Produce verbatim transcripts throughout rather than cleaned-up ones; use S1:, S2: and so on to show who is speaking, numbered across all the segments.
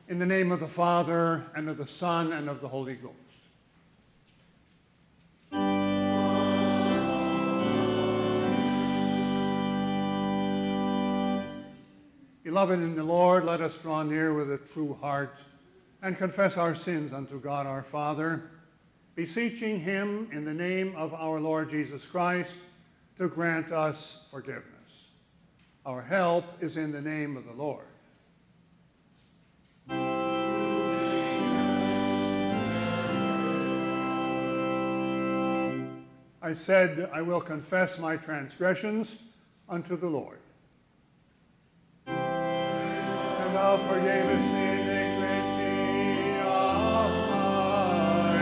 S1: In the name of the Father, and of the Son, and of the Holy Ghost. Beloved in the Lord, let us draw near with a true heart and confess our sins unto God our Father, beseeching him in the name of our Lord Jesus Christ to grant us forgiveness. Our help is in the name of the Lord. I said, I will confess my transgressions unto the Lord. And thou forgavest the iniquity of my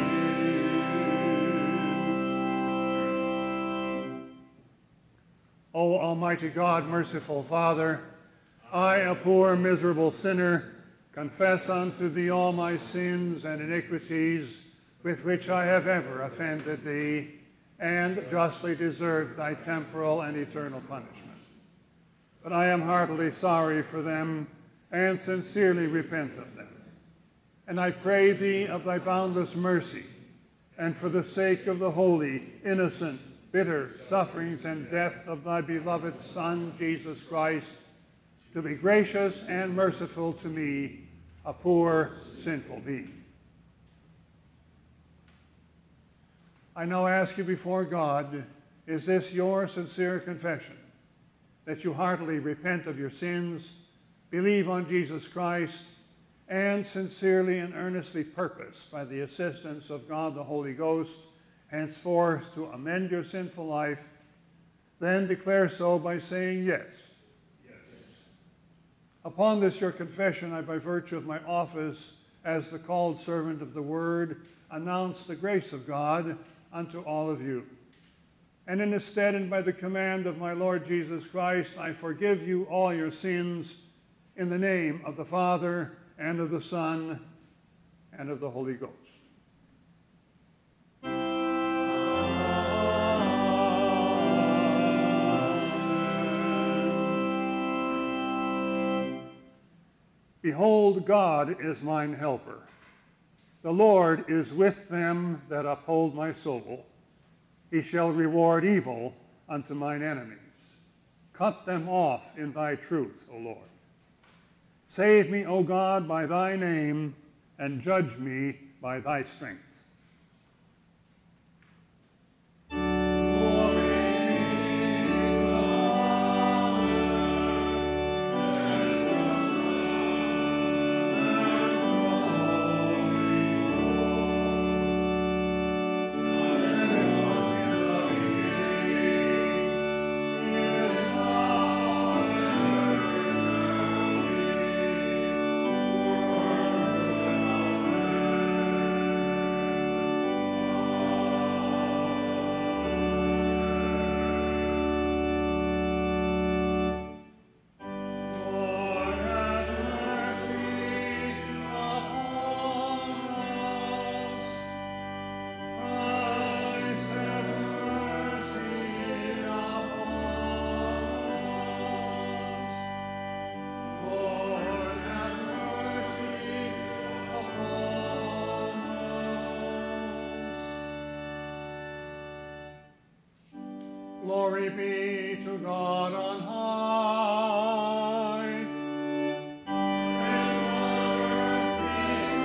S1: sin. O Almighty God, merciful Father, I, a poor, miserable sinner, confess unto thee all my sins and iniquities with which I have ever offended thee, and justly deserved thy temporal and eternal punishment. But I am heartily sorry for them, and sincerely repent of them. And I pray thee of thy boundless mercy, and for the sake of the holy, innocent, bitter sufferings and death of thy beloved Son, Jesus Christ, to be gracious and merciful to me, a poor, sinful being. I now ask you before God, is this your sincere confession, that you heartily repent of your sins, believe on Jesus Christ, and sincerely and earnestly purpose, by the assistance of God the Holy Ghost, henceforth to amend your sinful life? Then declare so by saying yes. Yes. Upon this your confession, I, by virtue of my office as the called servant of the Word, announce the grace of God unto all of you. And in his stead and by the command of my Lord Jesus Christ, I forgive you all your sins in the name of the Father, and of the Son, and of the Holy Ghost. Behold, God is mine helper. The Lord is with them that uphold my soul. He shall reward evil unto mine enemies. Cut them off in thy truth, O Lord. Save me, O God, by thy name, and judge me by thy strength. Glory be to God on high. And on earth peace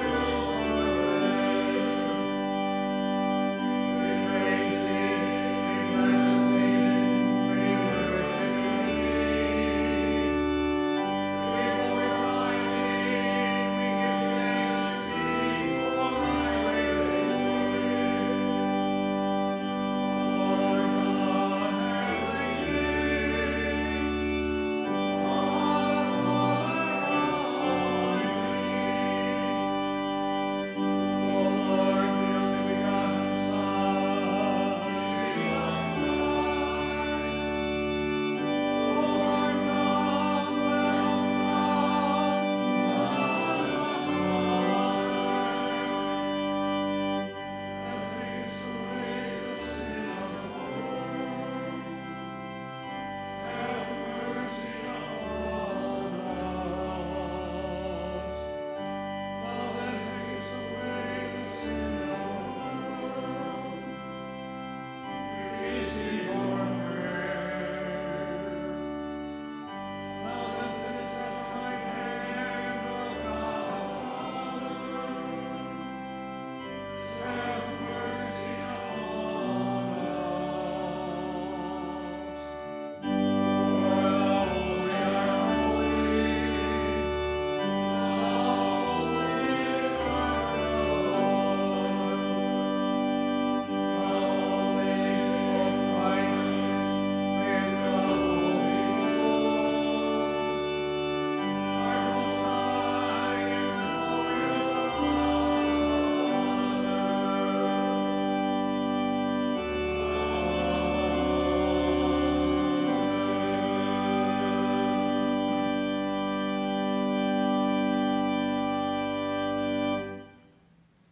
S1: goodwill. We praise thee, we bless thee, we worship thee. We glorify thee, we give thanks to thee for thy great glory. Lord God, have thine way.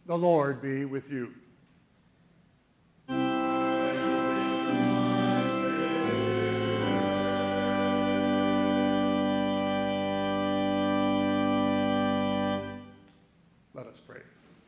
S1: The Lord be with you. Let us pray.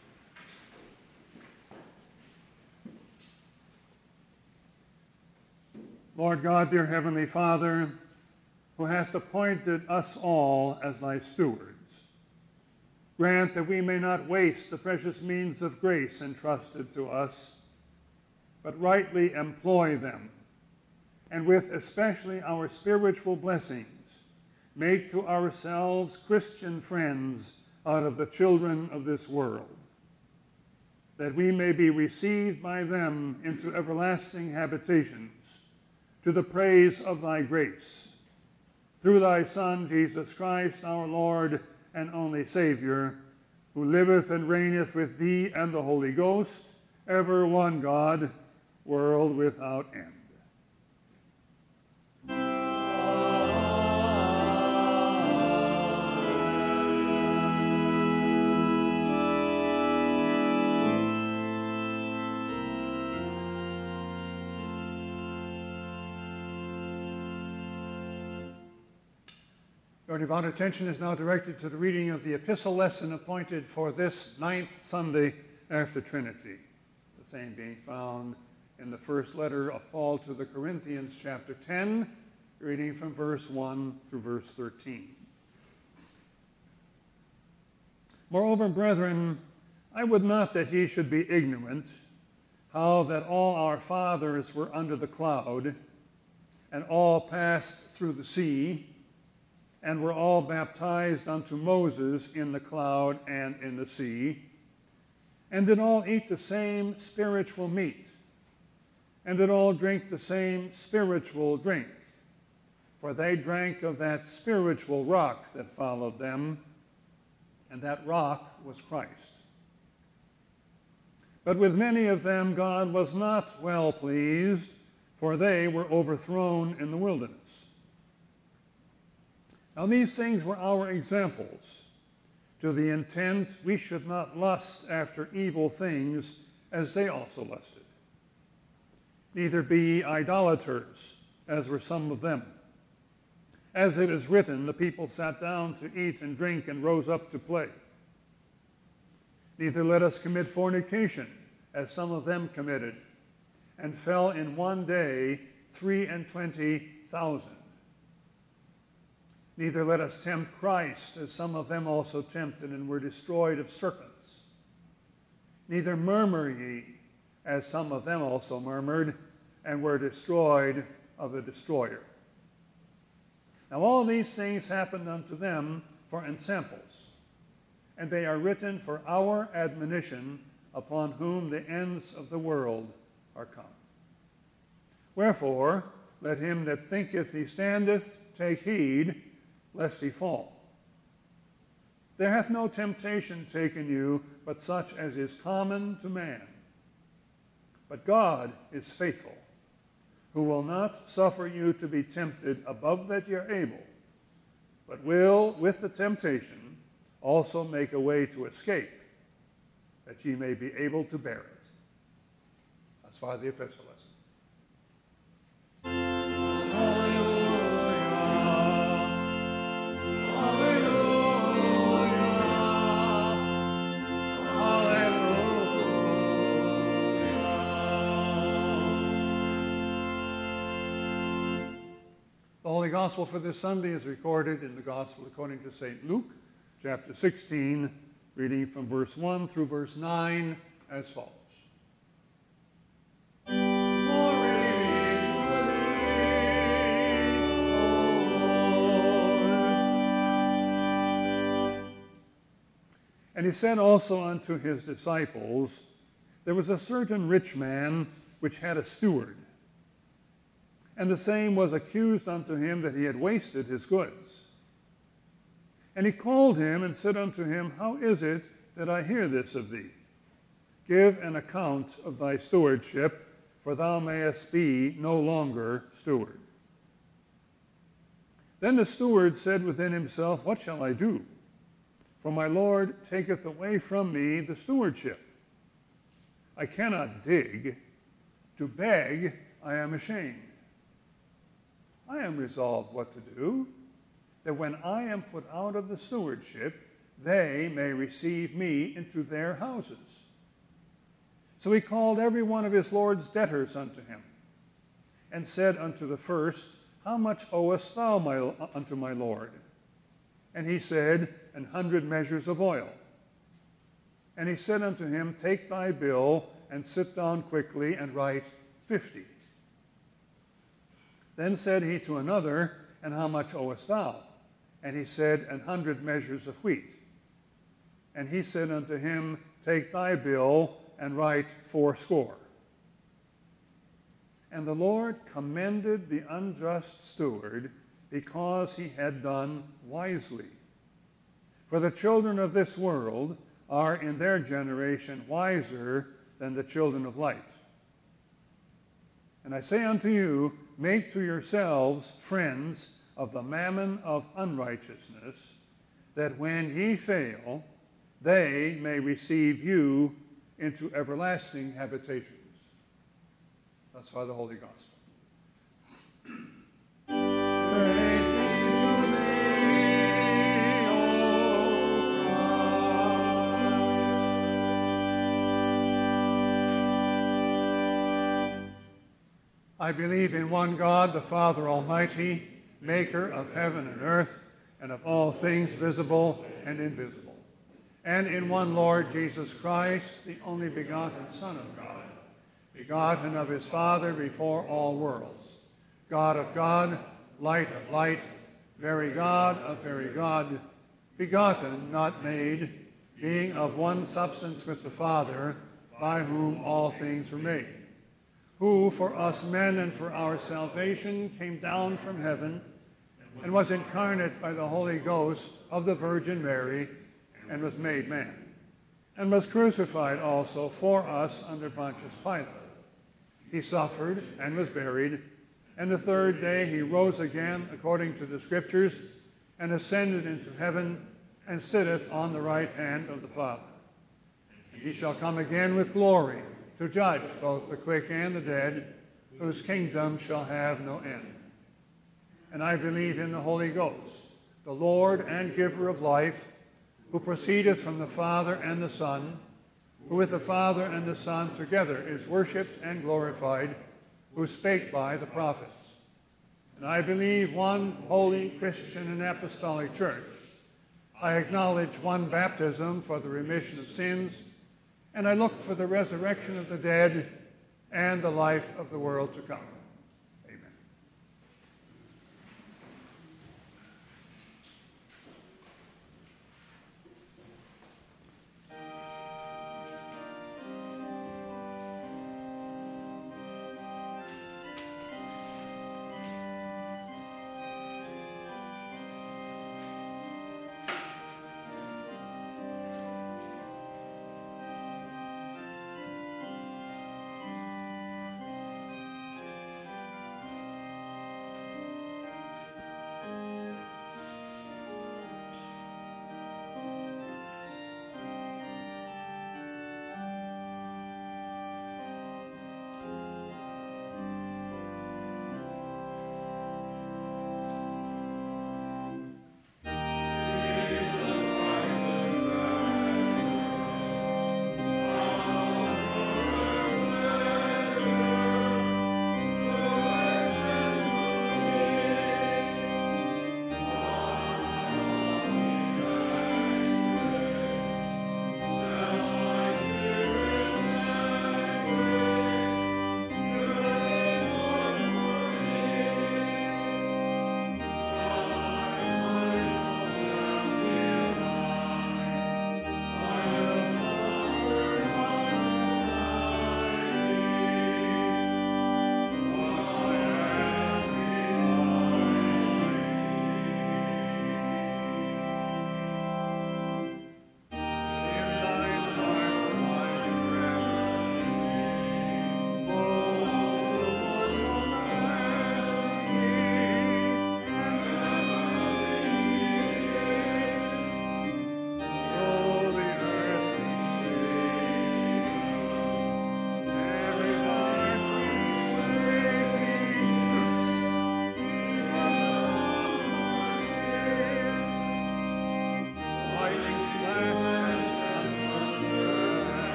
S1: Lord God, dear Heavenly Father, who hast appointed us all as thy stewards, grant that we may not waste the precious means of grace entrusted to us, but rightly employ them, and with especially our spiritual blessings, make to ourselves Christian friends out of the children of this world, that we may be received by them into everlasting habitations, to the praise of thy grace. Through thy Son, Jesus Christ, our Lord and only Savior, who liveth and reigneth with thee and the Holy Ghost, ever one God, world without end. Your devout attention is now directed to the reading of the epistle lesson appointed for this ninth Sunday after Trinity, the same being found in the first letter of Paul to the Corinthians, chapter ten, reading from verse one through verse thirteen. Moreover, brethren, I would not that ye should be ignorant how that all our fathers were under the cloud, and all passed through the sea, and were all baptized unto Moses in the cloud and in the sea, and did all eat the same spiritual meat, and did all drink the same spiritual drink, for they drank of that spiritual rock that followed them, and that rock was Christ. But with many of them God was not well pleased, for they were overthrown in the wilderness. Now these things were our examples, to the intent we should not lust after evil things as they also lusted. Neither be ye idolaters, as were some of them. As it is written, the people sat down to eat and drink and rose up to play. Neither let us commit fornication, as some of them committed, and fell in one day three and twenty thousand. Neither let us tempt Christ, as some of them also tempted and were destroyed of serpents. Neither murmur ye, as some of them also murmured, and were destroyed of the destroyer. Now all these things happened unto them for ensamples, and they are written for our admonition, upon whom the ends of the world are come. Wherefore, let him that thinketh he standeth take heed, lest he fall. There hath no temptation taken you, but such as is common to man. But God is faithful, who will not suffer you to be tempted above that ye are able, but will, with the temptation, also make a way to escape, that ye may be able to bear it. As far as the epistle lesson. The Holy Gospel for this Sunday is recorded in the Gospel according to Saint Luke, chapter sixteen, reading from verse one through verse nine as follows. Glory to thee, O Lord. And he said also unto his disciples, there was a certain rich man which had a steward, and the same was accused unto him that he had wasted his goods. And he called him and said unto him, how is it that I hear this of thee? Give an account of thy stewardship, for thou mayest be no longer steward. Then the steward said within himself, what shall I do? For my Lord taketh away from me the stewardship. I cannot dig. To beg I am ashamed. I am resolved what to do, that when I am put out of the stewardship, they may receive me into their houses. So he called every one of his Lord's debtors unto him, and said unto the first, How much owest thou my, unto my Lord? And he said, An hundred measures of oil. And he said unto him, Take thy bill, and sit down quickly, and write fifty. Then said he to another, And how much owest thou? And he said, An hundred measures of wheat. And he said unto him, Take thy bill, and write fourscore. And the Lord commended the unjust steward, because he had done wisely. For the children of this world are in their generation wiser than the children of light. And I say unto you, make to yourselves friends of the mammon of unrighteousness, that when ye fail, they may receive you into everlasting habitations. Thus far the Holy Gospel. Praise be to thee, O Christ. I believe in one God, the Father Almighty, maker of heaven and earth, and of all things visible and invisible, and in one Lord Jesus Christ, the only begotten Son of God, begotten of his Father before all worlds, God of God, light of light, very God of very God, begotten, not made, being of one substance with the Father, by whom all things were made, who for us men and for our salvation came down from heaven, and was incarnate by the Holy Ghost of the Virgin Mary, and was made man, and was crucified also for us under Pontius Pilate. He suffered and was buried, and the third day he rose again according to the Scriptures, and ascended into heaven, and sitteth on the right hand of the Father. And he shall come again with glory, to judge both the quick and the dead, whose kingdom shall have no end. And I believe in the Holy Ghost, the Lord and giver of life, who proceedeth from the Father and the Son, who with the Father and the Son together is worshipped and glorified, who spake by the prophets. And I believe one holy Christian and apostolic church. I acknowledge one baptism for the remission of sins, and I look for the resurrection of the dead and the life of the world to come. Amen.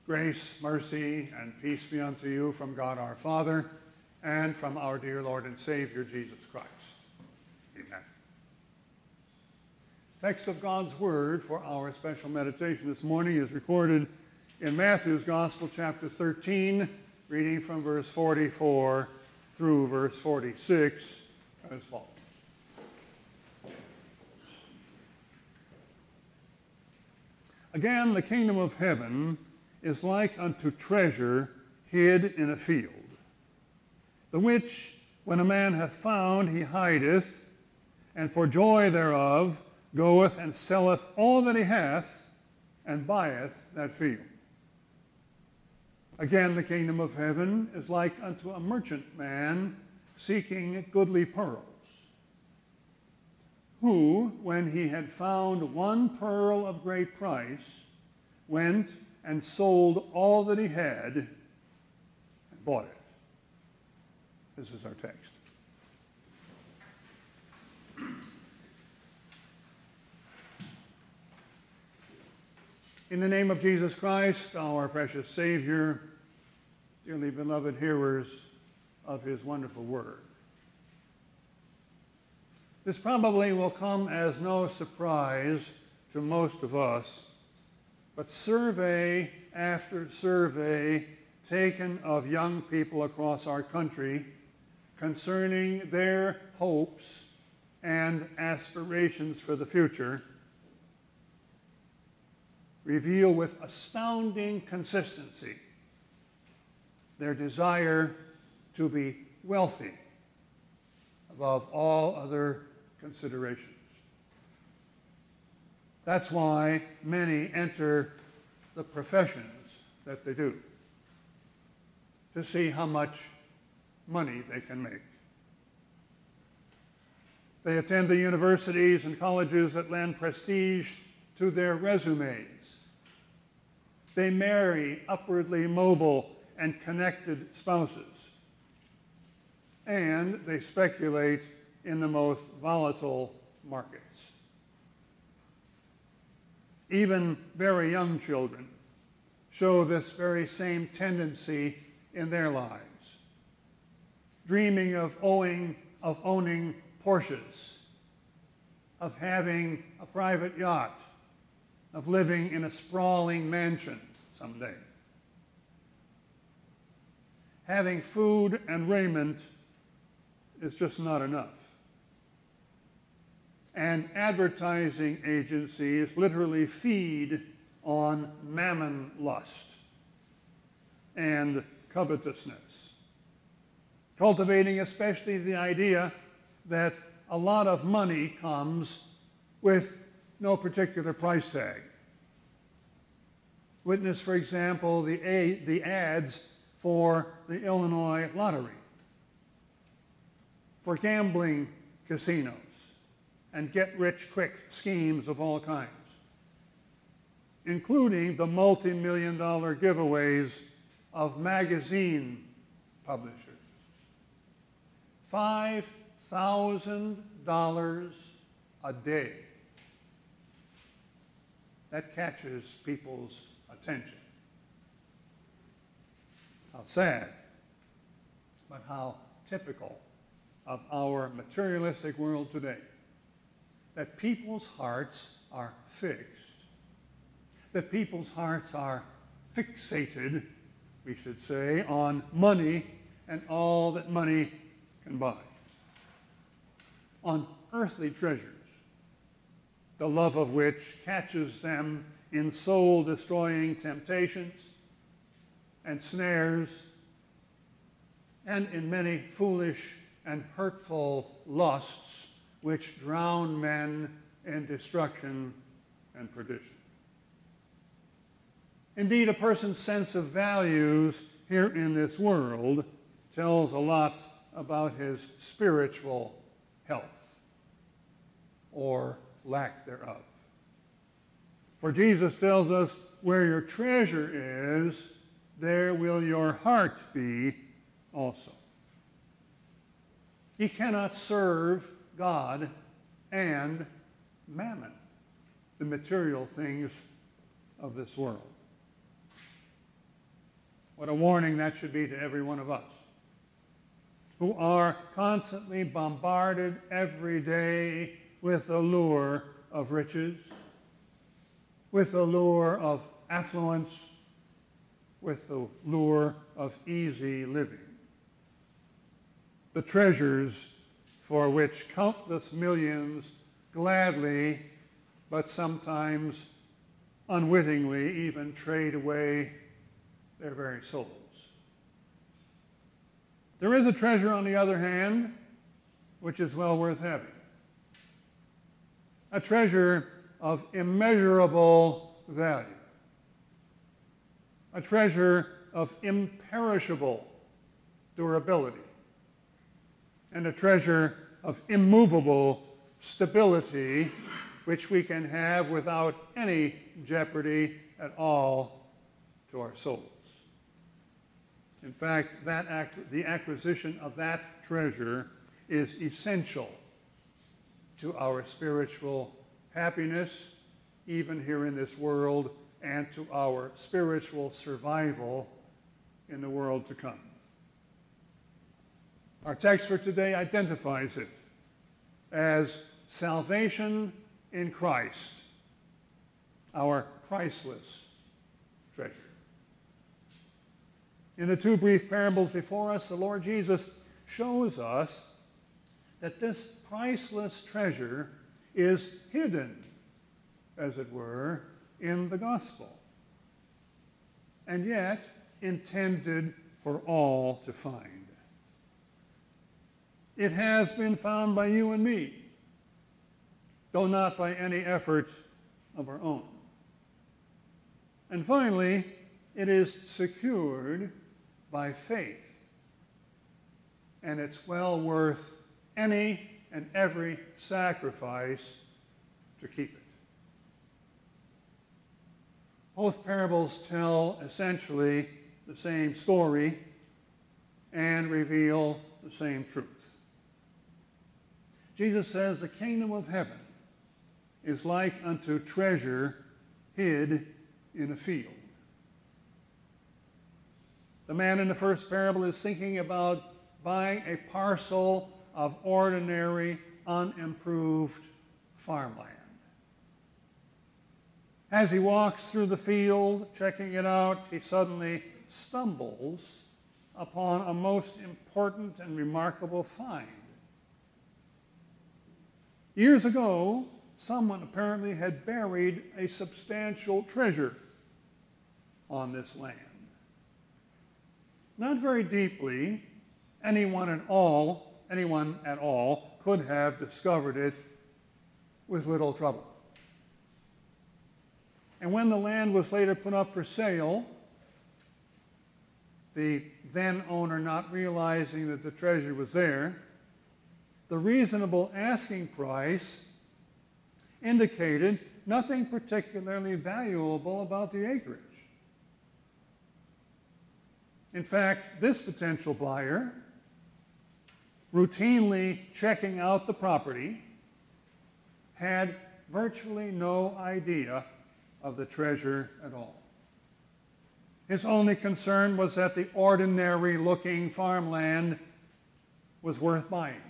S1: Grace, mercy, and peace be unto you from God our Father and from our dear Lord and Savior, Jesus Christ. Amen. Text of God's Word for our special meditation this morning is recorded in Matthew's Gospel, chapter thirteen, reading from verse forty-four through verse forty-six, as follows. Again, the kingdom of heaven is like unto treasure hid in a field, the which, when a man hath found, he hideth, and for joy thereof goeth and selleth all that he hath, and buyeth that field. Again, the kingdom of heaven is like unto a merchant man seeking goodly pearls, who, when he had found one pearl of great price, went and sold all that he had and bought it. This is our text. In the name of Jesus Christ, our precious Savior, dearly beloved hearers of his wonderful word, this probably will come as no surprise to most of us, but survey after survey taken of young people across our country concerning their hopes and aspirations for the future reveal with astounding consistency their desire to be wealthy above all other considerations. That's why many enter the professions that they do, to see how much money they can make. They attend the universities and colleges that lend prestige to their resumes. They marry upwardly mobile and connected spouses. And they speculate in the most volatile markets. Even very young children show this very same tendency in their lives, dreaming of owing, of owning Porsches, of having a private yacht, of living in a sprawling mansion someday. Having food and raiment is just not enough. And advertising agencies literally feed on mammon lust and covetousness, cultivating especially the idea that a lot of money comes with no particular price tag. Witness, for example, the, a, the ads for the Illinois lottery, for gambling casinos, and get-rich-quick schemes of all kinds, including the multi-million dollar giveaways of magazine publishers. five thousand dollars a day. That catches people's attention. How sad, but how typical of our materialistic world today, that people's hearts are fixed, that people's hearts are fixated, we should say, on money and all that money can buy, on earthly treasures, the love of which catches them in soul-destroying temptations and snares, and in many foolish and hurtful lusts which drown men in destruction and perdition. Indeed, a person's sense of values here in this world tells a lot about his spiritual health or lack thereof. For Jesus tells us, where your treasure is, there will your heart be also. He cannot serve God and mammon, the material things of this world. What a warning that should be to every one of us, who are constantly bombarded every day with the lure of riches, with the lure of affluence, with the lure of easy living. The treasures for which countless millions gladly, but sometimes unwittingly, even trade away their very souls. There is a treasure, on the other hand, which is well worth having. A treasure of immeasurable value. A treasure of imperishable durability. And a treasure of immovable stability, which we can have without any jeopardy at all to our souls. In fact, that act, the acquisition of that treasure is essential to our spiritual happiness, even here in this world, and to our spiritual survival in the world to come. Our text for today identifies it as salvation in Christ, our priceless treasure. In the two brief parables before us, the Lord Jesus shows us that this priceless treasure is hidden, as it were, in the gospel, and yet intended for all to find. It has been found by you and me, though not by any effort of our own. And finally, it is secured by faith, and it's well worth any and every sacrifice to keep it. Both parables tell essentially the same story and reveal the same truth. Jesus says the kingdom of heaven is like unto treasure hid in a field. The man in the first parable is thinking about buying a parcel of ordinary, unimproved farmland. As he walks through the field, checking it out, he suddenly stumbles upon a most important and remarkable find. Years ago, someone apparently had buried a substantial treasure on this land. Not very deeply, anyone at all, anyone at all could have discovered it with little trouble. And when the land was later put up for sale, the then owner, not realizing that the treasure was there, the reasonable asking price indicated nothing particularly valuable about the acreage. In fact, this potential buyer, routinely checking out the property, had virtually no idea of the treasure at all. His only concern was that the ordinary-looking farmland was worth buying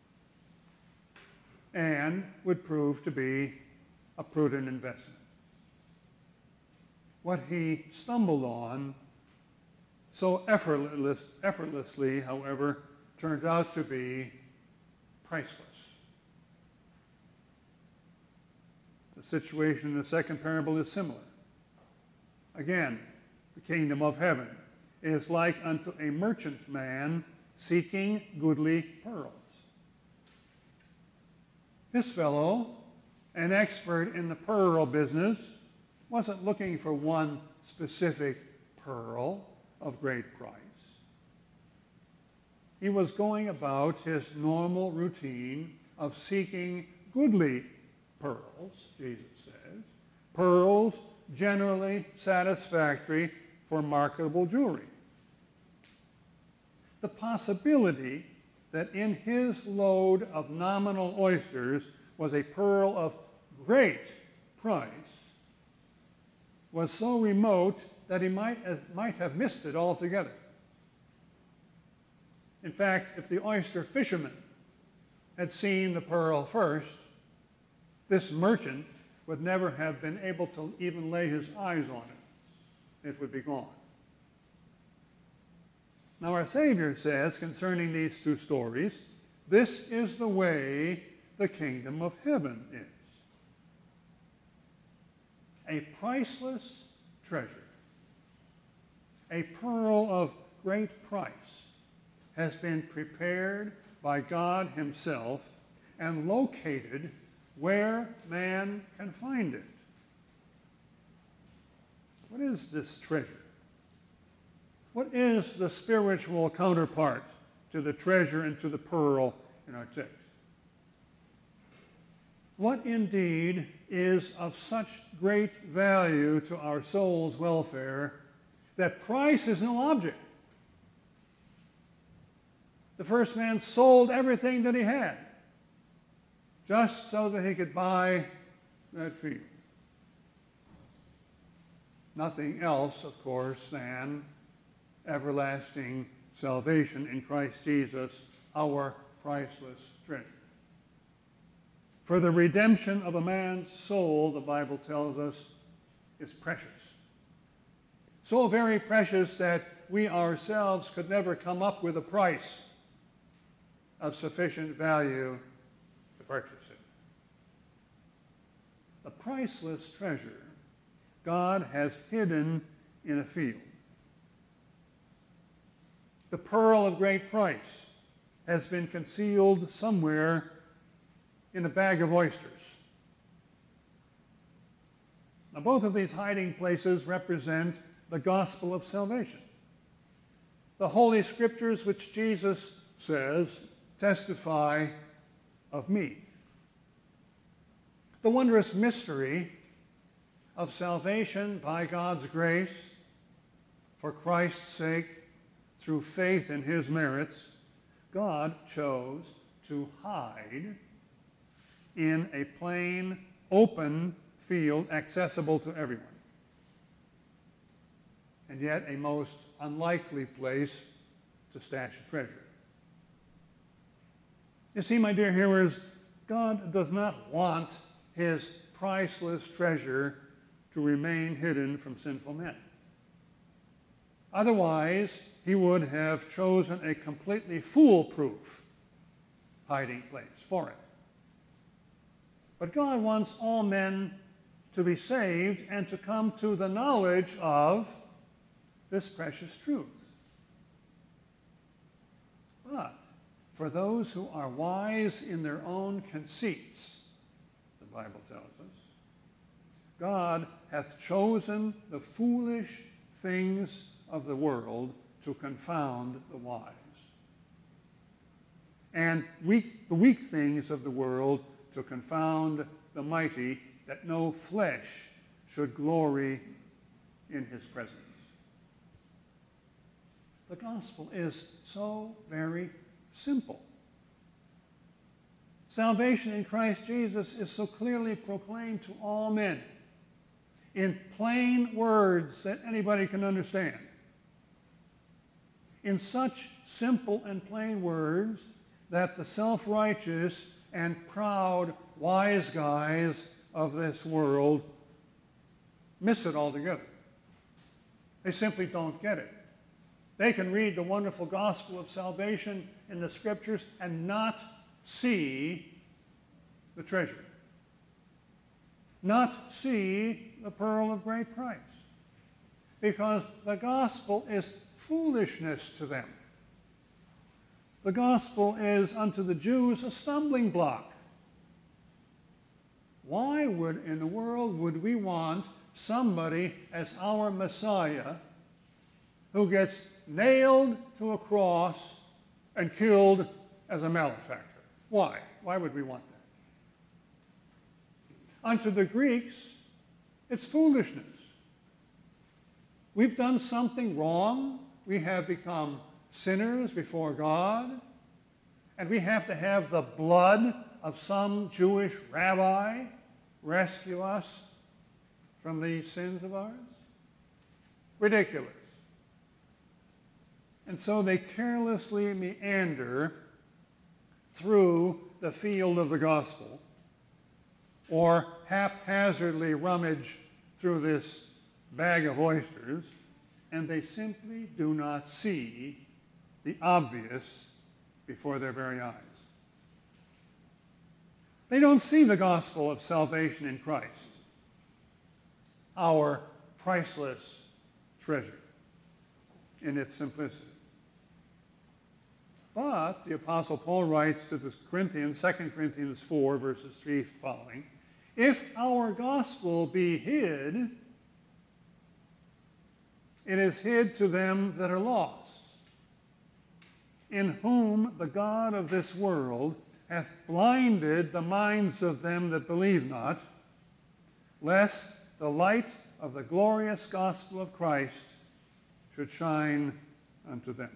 S1: and would prove to be a prudent investment. What he stumbled on so effortless, effortlessly, however, turned out to be priceless. The situation in the second parable is similar. Again, the kingdom of heaven is like unto a merchant man seeking goodly pearls. This fellow, an expert in the pearl business, wasn't looking for one specific pearl of great price. He was going about his normal routine of seeking goodly pearls, Jesus says, pearls generally satisfactory for marketable jewelry. The possibility that in his load of nominal oysters was a pearl of great price was so remote that he might, as, might have missed it altogether. In fact, if the oyster fisherman had seen the pearl first, this merchant would never have been able to even lay his eyes on it. It would be gone. Now our Savior says concerning these two stories, this is the way the kingdom of heaven is. A priceless treasure, a pearl of great price, has been prepared by God himself and located where man can find it. What is this treasure? What is the spiritual counterpart to the treasure and to the pearl in our text? What indeed is of such great value to our soul's welfare that price is no object? The first man sold everything that he had just so that he could buy that field. Nothing else, of course, than everlasting salvation in Christ Jesus, our priceless treasure. For the redemption of a man's soul, the Bible tells us, is precious. So very precious that we ourselves could never come up with a price of sufficient value to purchase it. The priceless treasure God has hidden in a field. The pearl of great price has been concealed somewhere in a bag of oysters. Now, both of these hiding places represent the gospel of salvation. The Holy Scriptures, which Jesus says, testify of me. The wondrous mystery of salvation by God's grace for Christ's sake through faith in his merits, God chose to hide in a plain, open field accessible to everyone. And yet a most unlikely place to stash a treasure. You see, my dear hearers, God does not want his priceless treasure to remain hidden from sinful men. Otherwise, he would have chosen a completely foolproof hiding place for it. But God wants all men to be saved and to come to the knowledge of this precious truth. But for those who are wise in their own conceits, the Bible tells us, God hath chosen the foolish things of the world to confound the wise, and weak, the weak things of the world to confound the mighty, that no flesh should glory in his presence. The gospel is so very simple. Salvation in Christ Jesus is so clearly proclaimed to all men in plain words that anybody can understand. In such simple and plain words that the self-righteous and proud wise guys of this world miss it altogether. They simply don't get it. They can read the wonderful gospel of salvation in the scriptures and not see the treasure, not see the pearl of great price, because the gospel is foolishness to them. The gospel is unto the Jews a stumbling block. Why would in the world would we want somebody as our Messiah who gets nailed to a cross and killed as a malefactor? Why? Why would we want that? Unto the Greeks, it's foolishness. We've done something wrong. We have become sinners before God, and we have to have the blood of some Jewish rabbi rescue us from these sins of ours? ridiculous. And so they carelessly meander through the field of the gospel, or haphazardly rummage through this bag of oysters, and they simply do not see the obvious before their very eyes. They don't see the gospel of salvation in Christ, our priceless treasure in its simplicity. But the Apostle Paul writes to the Corinthians, Second Corinthians four, verses three following, if our gospel be hid, it is hid to them that are lost, in whom the God of this world hath blinded the minds of them that believe not, lest the light of the glorious gospel of Christ should shine unto them.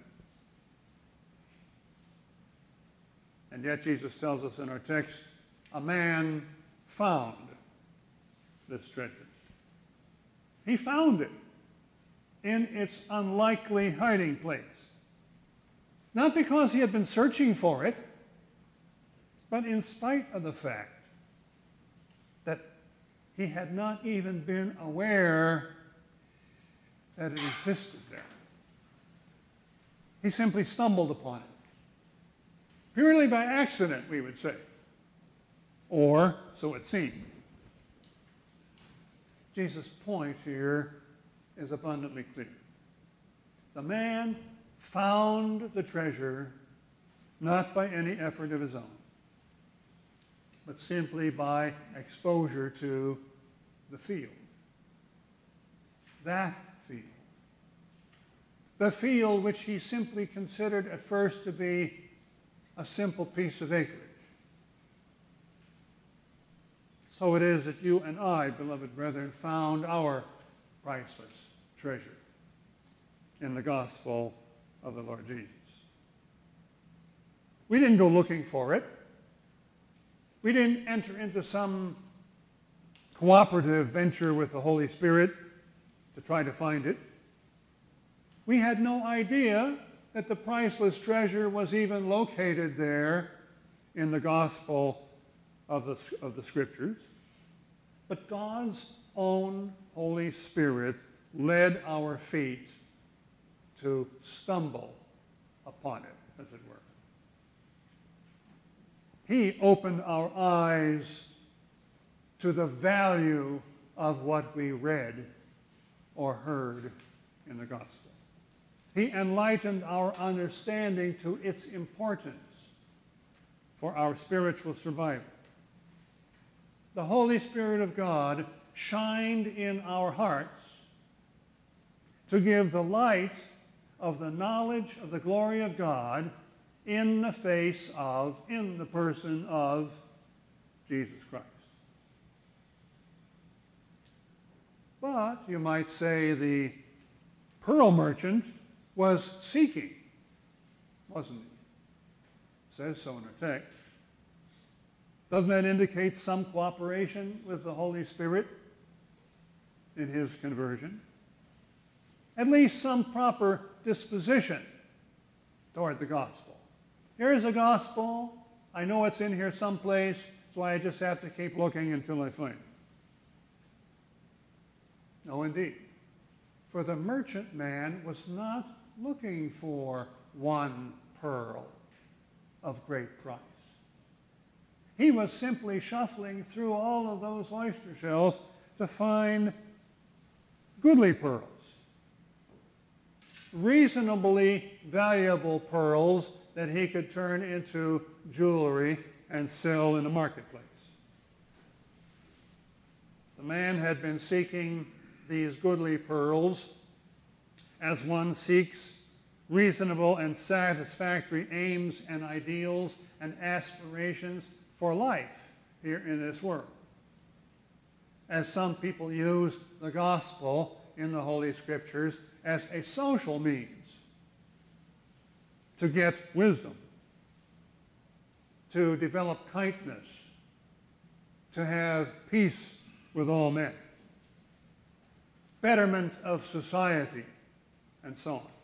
S1: And yet Jesus tells us in our text, a man found this treasure. He found it in its unlikely hiding place. Not because he had been searching for it, but in spite of the fact that he had not even been aware that it existed there. He simply stumbled upon it. Purely by accident, we would say. Or, so it seemed. Jesus' point here is abundantly clear. The man found the treasure not by any effort of his own, but simply by exposure to the field. That field. The field which he simply considered at first to be a simple piece of acreage. So it is that you and I, beloved brethren, found our priceless treasure in the gospel of the Lord Jesus. We didn't go looking for it. We didn't enter into some cooperative venture with the Holy Spirit to try to find it. We had no idea that the priceless treasure was even located there in the gospel of the, of the Scriptures. But God's own Holy Spirit led our feet to stumble upon it, as it were. He opened our eyes to the value of what we read or heard in the gospel. He enlightened our understanding to its importance for our spiritual survival. The Holy Spirit of God shined in our hearts to give the light of the knowledge of the glory of God in the face of, in the person of Jesus Christ. But you might say the pearl merchant was seeking, wasn't he? It says so in our text. Doesn't that indicate some cooperation with the Holy Spirit in his conversion? At least some proper disposition toward the gospel. Here's a gospel. I know it's in here someplace, so I just have to keep looking until I find it. No, indeed. For the merchant man was not looking for one pearl of great price. He was simply shuffling through all of those oyster shells to find goodly pearls, reasonably valuable pearls that he could turn into jewelry and sell in the marketplace. The man had been seeking these goodly pearls as one seeks reasonable and satisfactory aims and ideals and aspirations for life here in this world. As some people use the gospel in the Holy Scriptures as a social means to get wisdom, to develop kindness, to have peace with all men. betterment of society, and so on.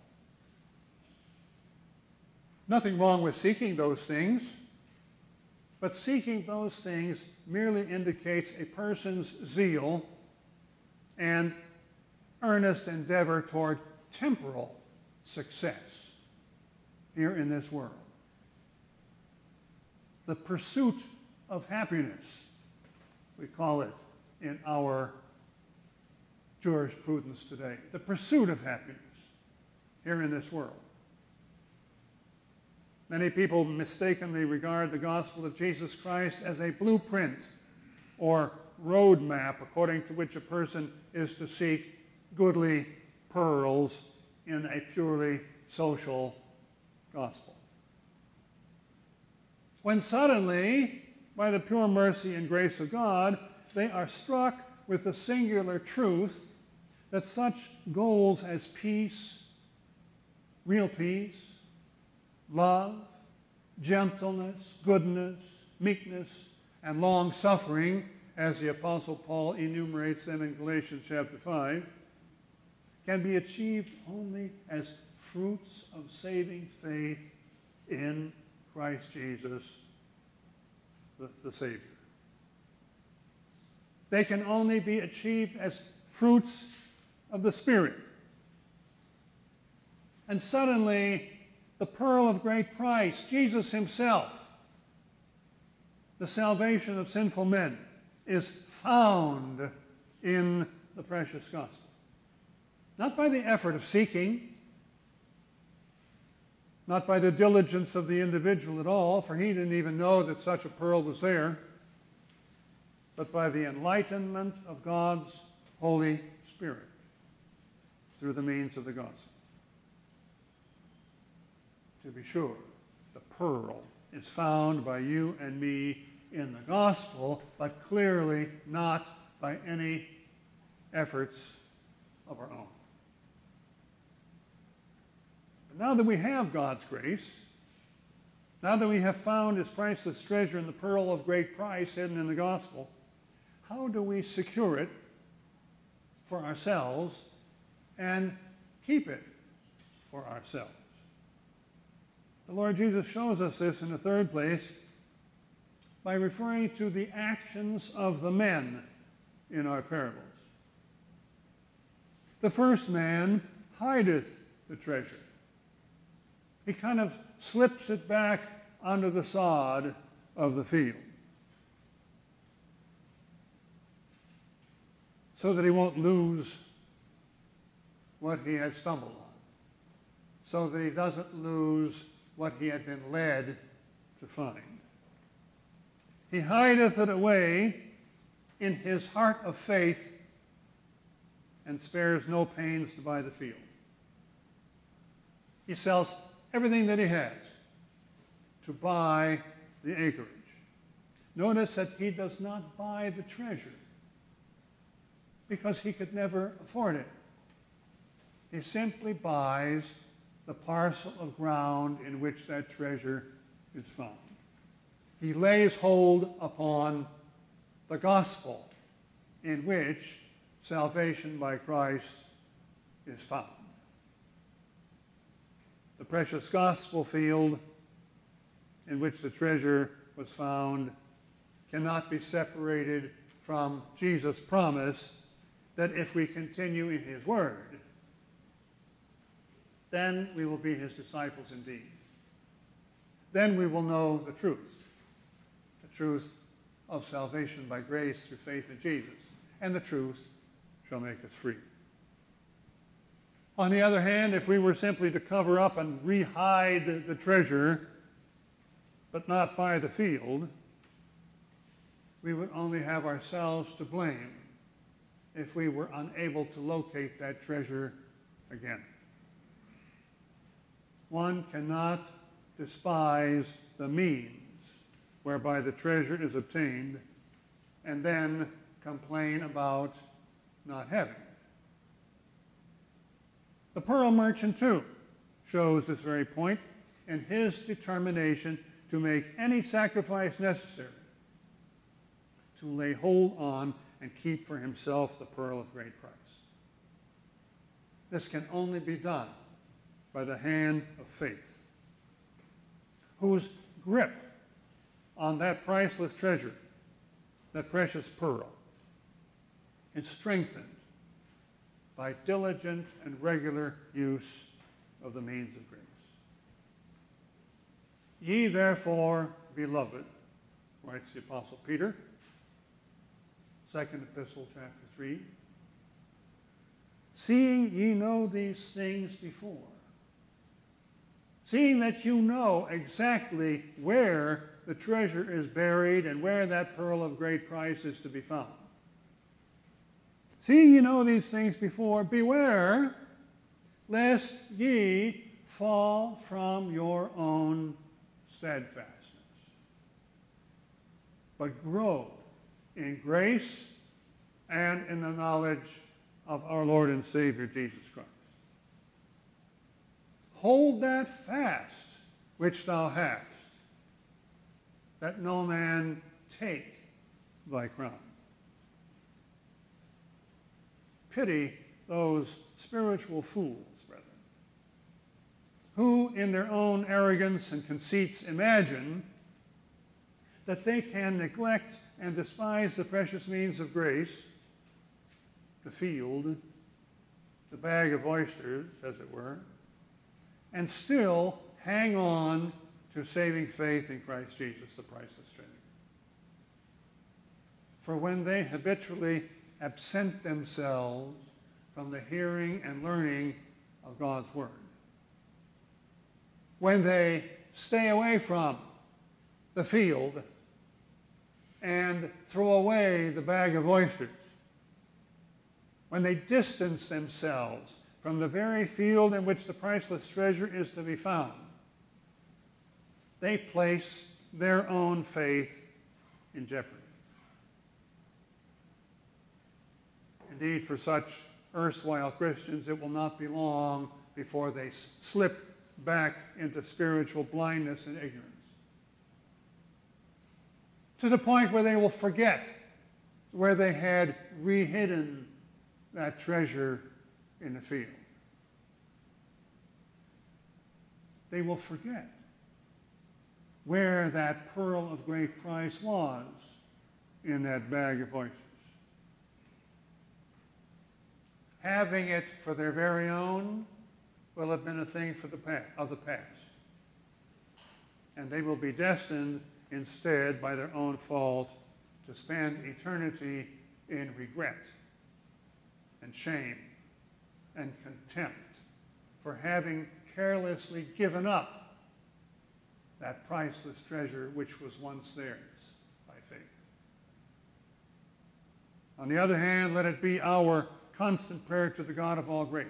S1: Nothing wrong with seeking those things, but seeking those things merely indicates a person's zeal and earnest endeavor toward temporal success here in this world. The pursuit of happiness, we call it in our jurisprudence today. The pursuit of happiness here in this world. Many people mistakenly regard the gospel of Jesus Christ as a blueprint or roadmap according to which a person is to seek goodly pearls in a purely social gospel. When suddenly, by the pure mercy and grace of God, they are struck with the singular truth that such goals as peace, real peace, love, gentleness, goodness, meekness, and long-suffering, as the Apostle Paul enumerates them in Galatians chapter five, can be achieved only as fruits of saving faith in Christ Jesus, the, the Savior. They can only be achieved as fruits of the Spirit. And suddenly, the pearl of great price, Jesus himself, the salvation of sinful men, is found in the precious gospel. Not by the effort of seeking, not by the diligence of the individual at all, for he didn't even know that such a pearl was there, but by the enlightenment of God's Holy Spirit through the means of the gospel. To be sure, the pearl is found by you and me in the gospel, but clearly not by any efforts of our own. But now that we have God's grace, now that we have found his priceless treasure in the pearl of great price hidden in the gospel, how do we secure it for ourselves and keep it for ourselves? The Lord Jesus shows us this in the third place by referring to the actions of the men in our parables. The first man hideth the treasure. He kind of slips it back under the sod of the field so that he won't lose what he had stumbled on, so that he doesn't lose what he had been led to find. He hideth it away in his heart of faith and spares no pains to buy the field. He sells everything that he has to buy the acreage. Notice that he does not buy the treasure because he could never afford it. He simply buys the parcel of ground in which that treasure is found. He lays hold upon the gospel in which salvation by Christ is found. The precious gospel field in which the treasure was found cannot be separated from Jesus' promise that if we continue in his word, then we will be his disciples indeed. Then we will know the truth, the truth of salvation by grace through faith in Jesus, and the truth shall make us free. On the other hand, if we were simply to cover up and re-hide the treasure, but not buy the field, we would only have ourselves to blame if we were unable to locate that treasure again. One cannot despise the means whereby the treasure is obtained and then complain about not having it. The pearl merchant, too, shows this very point in his determination to make any sacrifice necessary to lay hold on and keep for himself the pearl of great price. this can only be done by the hand of faith, whose grip on that priceless treasure, that precious pearl, is strengthened by diligent and regular use of the means of grace. Ye therefore, beloved, writes the Apostle Peter, second epistle, chapter three, seeing ye know these things before, seeing that you know exactly where the treasure is buried and where that pearl of great price is to be found. Seeing you know these things before, beware lest ye fall from your own steadfastness, but grow in grace and in the knowledge of our Lord and Savior Jesus Christ. Hold that fast which thou hast, that no man take thy crown. Pity those spiritual fools, brethren, who in their own arrogance and conceits imagine that they can neglect and despise the precious means of grace, the field, the bag of oysters, as it were, and still hang on to saving faith in Christ Jesus, the priceless treasure. For when they habitually absent themselves from the hearing and learning of God's word, when they stay away from the field and throw away the bag of oysters, when they distance themselves from the very field in which the priceless treasure is to be found, they place their own faith in jeopardy. Indeed, for such erstwhile Christians, it will not be long before they slip back into spiritual blindness and ignorance, to the point where they will forget where they had re-hidden that treasure in the field. They will forget where that pearl of great price was in that bag of oysters. Having it for their very own will have been a thing for the past, of the past. And they will be destined instead, by their own fault, to spend eternity in regret and shame and contempt for having carelessly given up that priceless treasure which was once theirs by faith. On the other hand, let it be our constant prayer to the God of all grace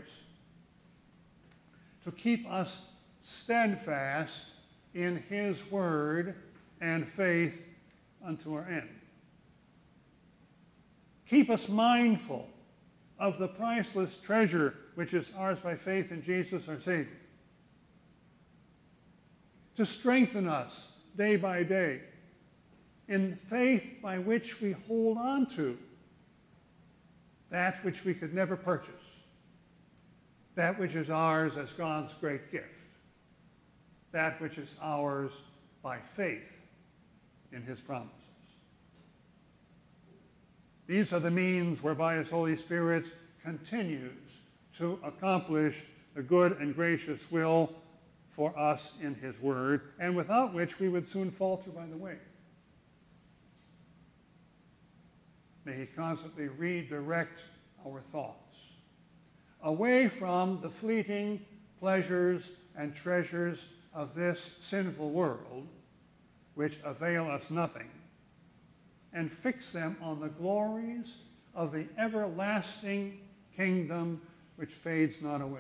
S1: to keep us steadfast in his word and faith unto our end. Keep us mindful of the priceless treasure which is ours by faith in Jesus our Savior. To strengthen us day by day in faith by which we hold on to that which we could never purchase, that which is ours as God's great gift, that which is ours by faith in his promises. These are the means whereby his Holy Spirit continues to accomplish the good and gracious will for us in his word, and without which we would soon falter by the way. May he constantly redirect our thoughts away from the fleeting pleasures and treasures of this sinful world, which avail us nothing, and fix them on the glories of the everlasting kingdom which fades not away.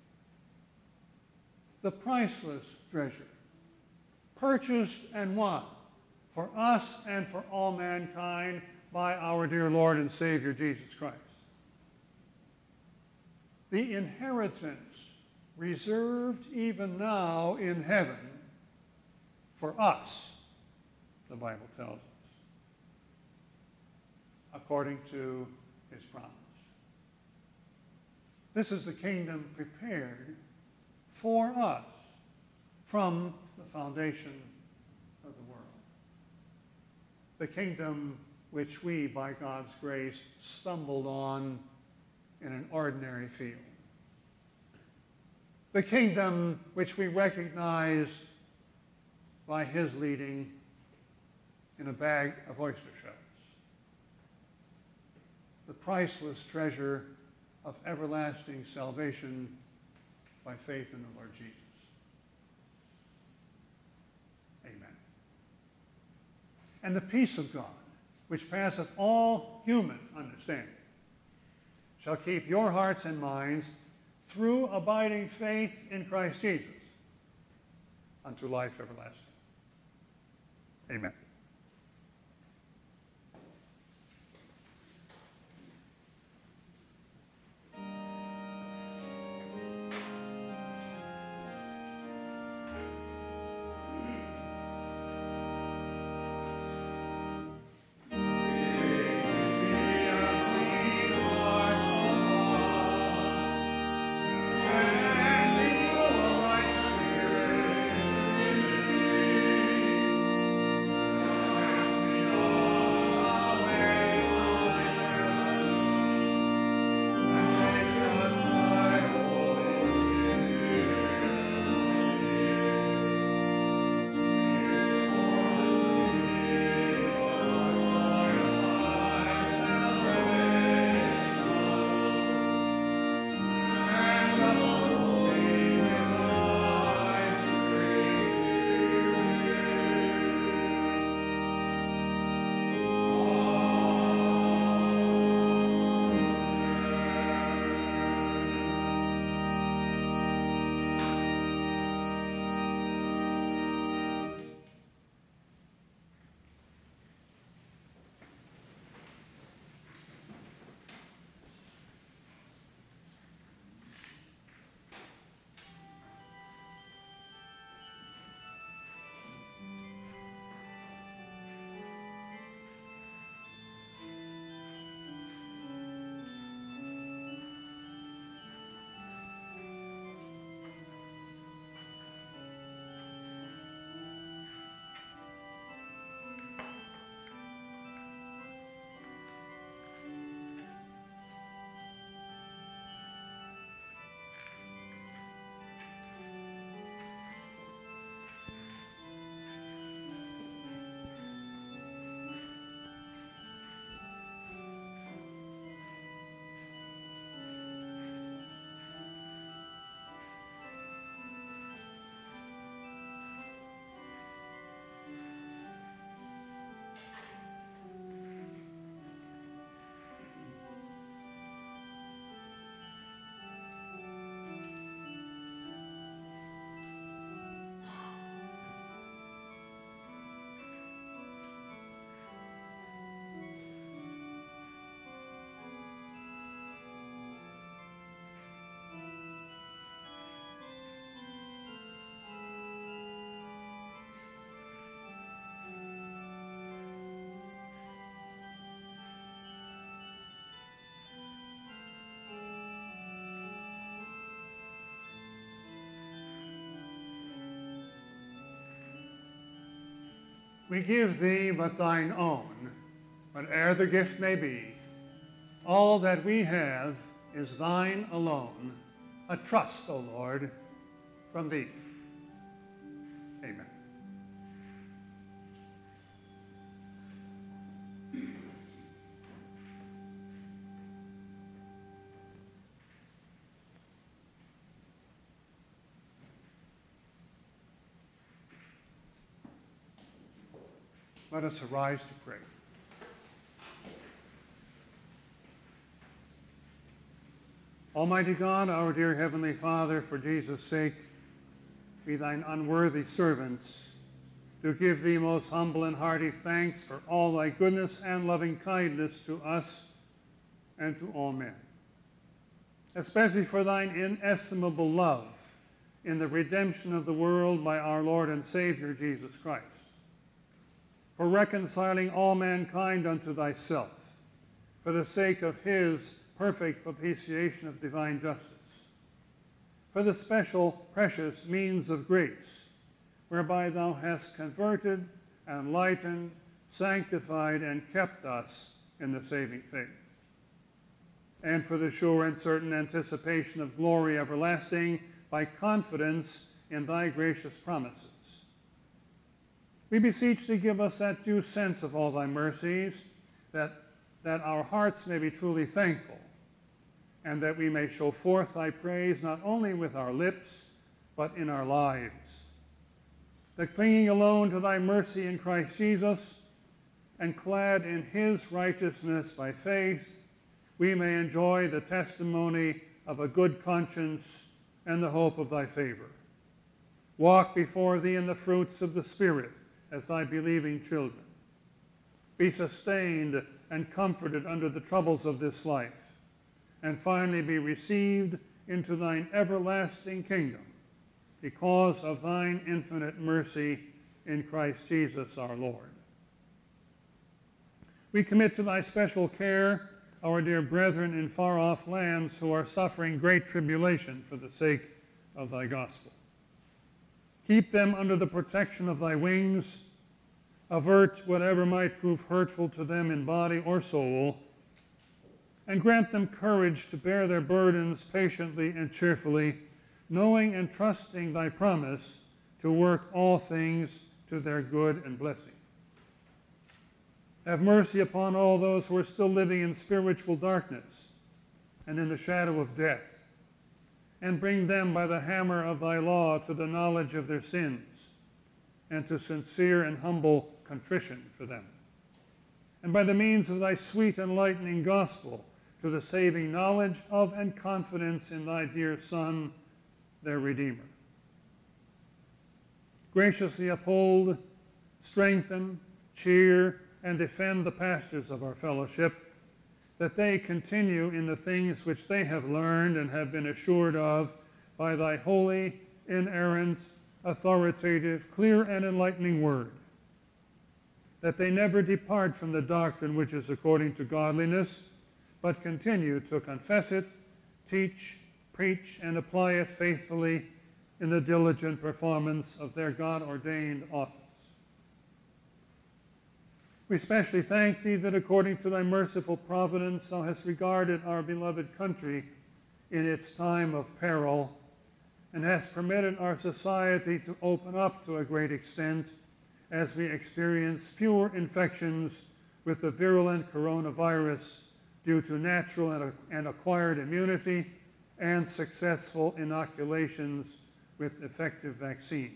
S1: The priceless treasure, purchased and won for us and for all mankind by our dear Lord and Savior Jesus Christ. The inheritance reserved even now in heaven for us, the Bible tells us, according to his promise. This is the kingdom prepared for us from the foundation of the world. The kingdom which we, by God's grace, stumbled on in an ordinary field. The kingdom which we recognize by his leading in a bag of oyster shells. The priceless treasure of everlasting salvation by faith in the Lord Jesus. Amen. And the peace of God, which passeth all human understanding, shall keep your hearts and minds through abiding faith in Christ Jesus unto life everlasting. Amen. We give thee but thine own, whate'er the gift may be. All that we have is thine alone, a trust, O Lord, from thee. Amen. Let us arise to pray. Almighty God, our dear Heavenly Father, for Jesus' sake, be thine unworthy servants to give thee most humble and hearty thanks for all thy goodness and loving kindness to us and to all men, especially for thine inestimable love in the redemption of the world by our Lord and Savior Jesus Christ, for reconciling all mankind unto thyself, for the sake of his perfect propitiation of divine justice, for the special, precious means of grace, whereby thou hast converted, enlightened, sanctified, and kept us in the saving faith, and for the sure and certain anticipation of glory everlasting by confidence in thy gracious promises. We beseech thee, give us that due sense of all thy mercies, that, that our hearts may be truly thankful, and that we may show forth thy praise not only with our lips, but in our lives. That clinging alone to thy mercy in Christ Jesus, and clad in his righteousness by faith, we may enjoy the testimony of a good conscience and the hope of thy favor. Walk before thee in the fruits of the Spirit as thy believing children. Be sustained and comforted under the troubles of this life, and finally be received into thine everlasting kingdom, because of thine infinite mercy in Christ Jesus our Lord. We commit to thy special care our dear brethren in far-off lands who are suffering great tribulation for the sake of thy gospel. Keep them under the protection of thy wings, avert whatever might prove hurtful to them in body or soul, and grant them courage to bear their burdens patiently and cheerfully, knowing and trusting thy promise to work all things to their good and blessing. Have mercy upon all those who are still living in spiritual darkness and in the shadow of death, and bring them by the hammer of thy law to the knowledge of their sins, and to sincere and humble contrition for them, and by the means of thy sweet enlightening gospel to the saving knowledge of and confidence in thy dear Son, their Redeemer. Graciously uphold, strengthen, cheer, and defend the pastors of our fellowship, that they continue in the things which they have learned and have been assured of by thy holy, inerrant, authoritative, clear, and enlightening word, that they never depart from the doctrine which is according to godliness, but continue to confess it, teach, preach, and apply it faithfully in the diligent performance of their God-ordained office. We especially thank thee that according to thy merciful providence thou hast regarded our beloved country in its time of peril, and hast permitted our society to open up to a great extent as we experience fewer infections with the virulent coronavirus due to natural and, and acquired immunity and successful inoculations with effective vaccines.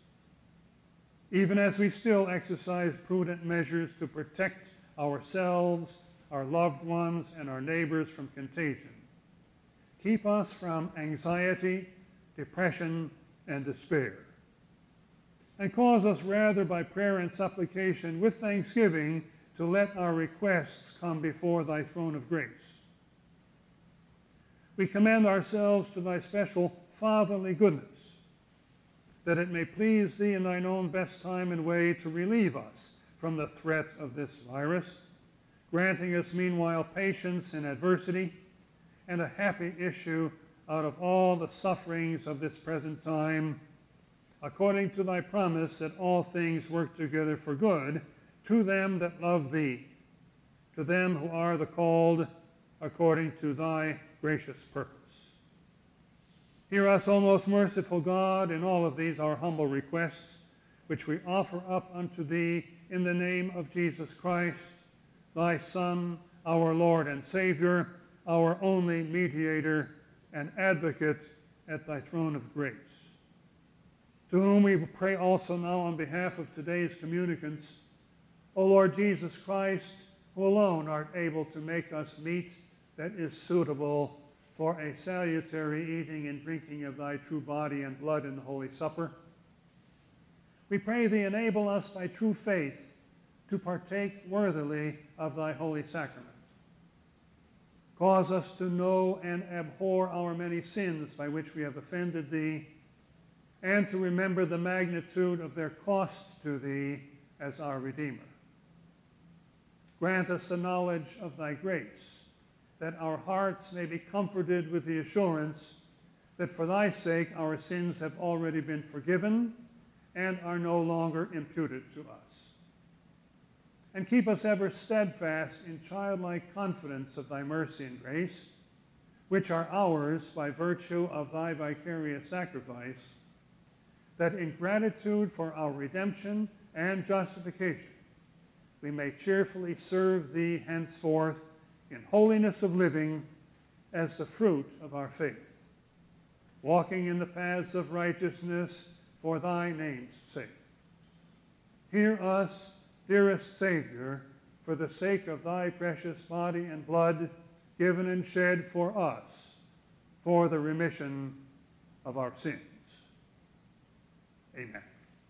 S1: Even as we still exercise prudent measures to protect ourselves, our loved ones, and our neighbors from contagion, keep us from anxiety, depression, and despair, and cause us rather by prayer and supplication with thanksgiving to let our requests come before thy throne of grace. We commend ourselves to thy special fatherly goodness, that it may please thee in thine own best time and way to relieve us from the threat of this virus, granting us meanwhile patience in adversity and a happy issue out of all the sufferings of this present time, according to thy promise that all things work together for good to them that love thee, to them who are the called according to thy gracious purpose. Hear us, O most merciful God, in all of these our humble requests, which we offer up unto thee in the name of Jesus Christ, thy Son, our Lord and Savior, our only mediator and advocate at thy throne of grace, to whom we pray also now on behalf of today's communicants, O Lord Jesus Christ, who alone art able to make us meet that is suitable for a salutary eating and drinking of thy true body and blood in the Holy Supper. We pray thee enable us by true faith to partake worthily of thy holy sacrament. Cause us to know and abhor our many sins by which we have offended thee, and to remember the magnitude of their cost to thee as our Redeemer. Grant us the knowledge of thy grace, that our hearts may be comforted with the assurance that for thy sake our sins have already been forgiven and are no longer imputed to us. And keep us ever steadfast in childlike confidence of thy mercy and grace, which are ours by virtue of thy vicarious sacrifice, that in gratitude for our redemption and justification we may cheerfully serve thee henceforth in holiness of living as the fruit of our faith, walking in the paths of righteousness for thy name's sake. Hear us, dearest Savior, for the sake of thy precious body and blood given and shed for us, for the remission of our sins. Amen.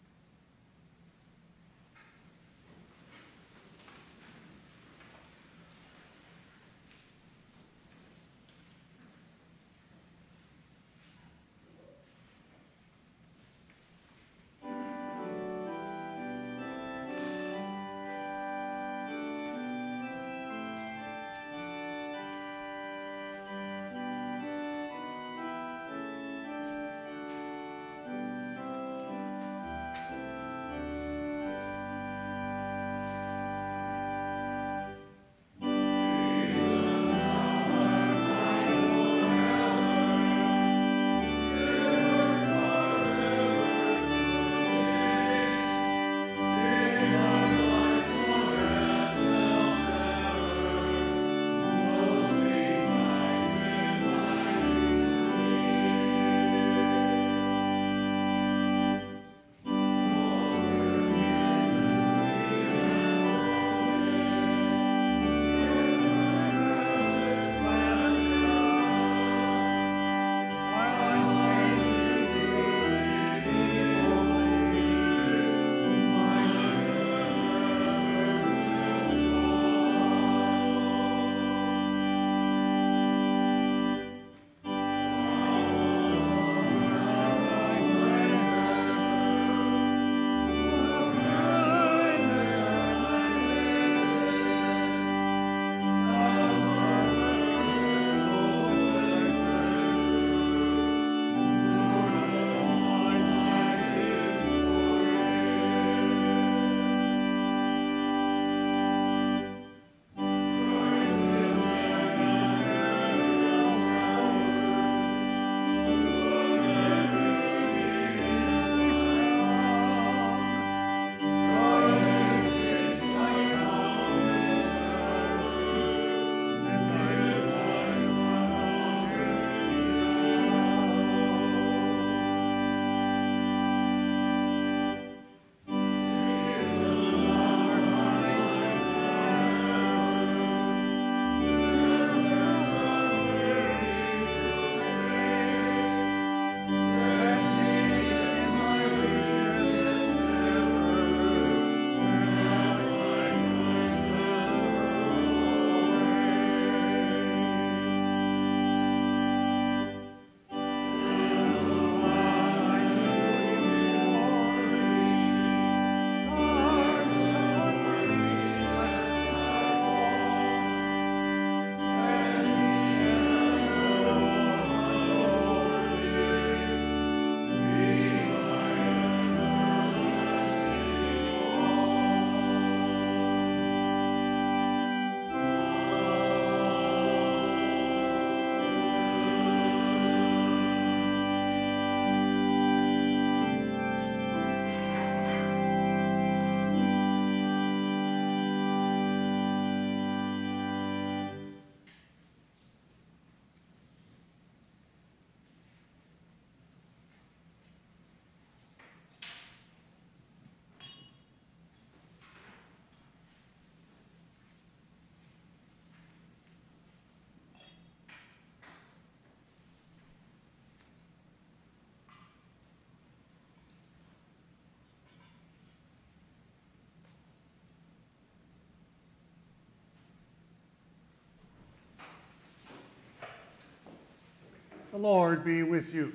S1: The Lord be with you.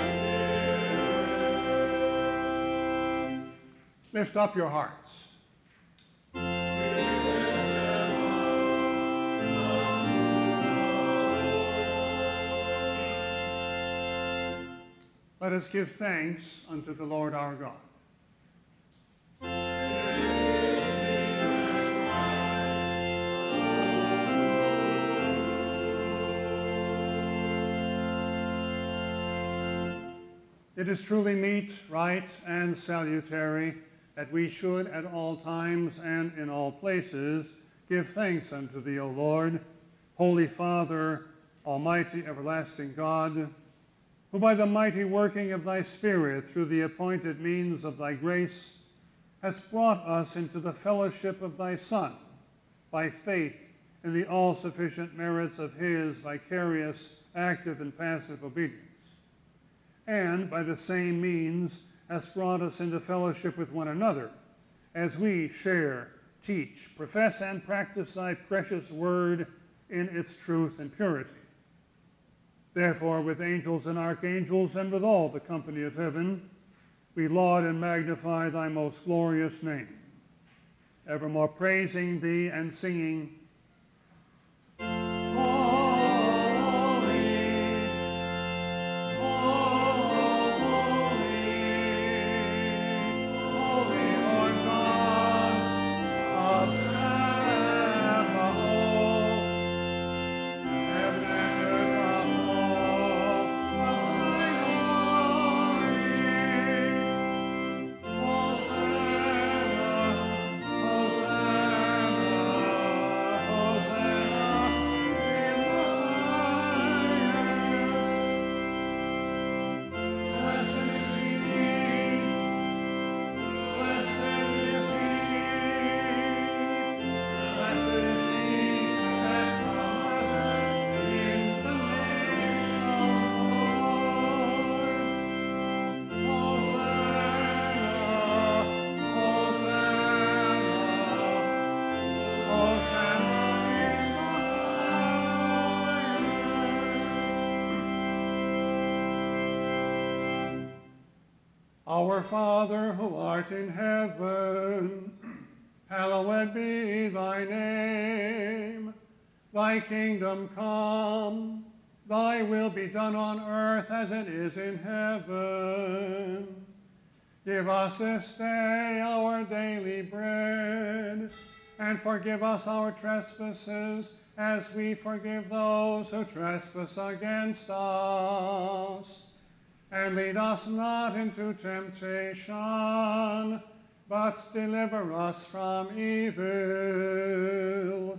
S1: Lift up your hearts. Let us give thanks unto the Lord our God. It is truly meet, right, and salutary that we should at all times and in all places give thanks unto thee, O Lord, Holy Father, Almighty, everlasting God, who by the mighty working of thy Spirit through the appointed means of thy grace hast brought us into the fellowship of thy Son by faith in the all-sufficient merits of his vicarious, active, and passive obedience, and by the same means hast brought us into fellowship with one another as we share, teach, profess, and practice thy precious word in its truth and purity. Therefore, with angels and archangels and with all the company of heaven, we laud and magnify thy most glorious name, evermore praising thee and singing, Our Father, who art in heaven, hallowed be thy name. Thy kingdom come, thy will be done on earth as it is in heaven. Give us this day our daily bread, and forgive us our trespasses as we forgive those who trespass against us. And lead us not into temptation, but deliver us from evil.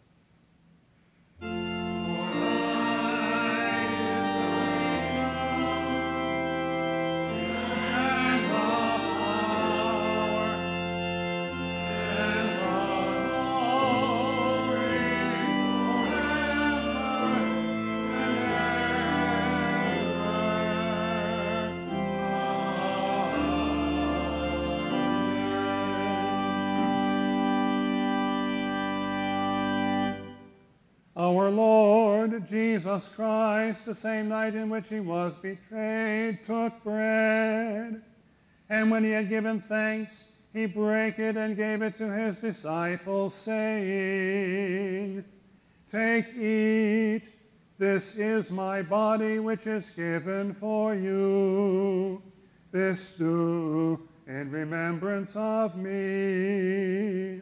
S1: Our Lord Jesus Christ, the same night in which he was betrayed, took bread, and when he had given thanks, he brake it and gave it to his disciples, saying, Take, eat, this is my body which is given for you. This do in remembrance of me.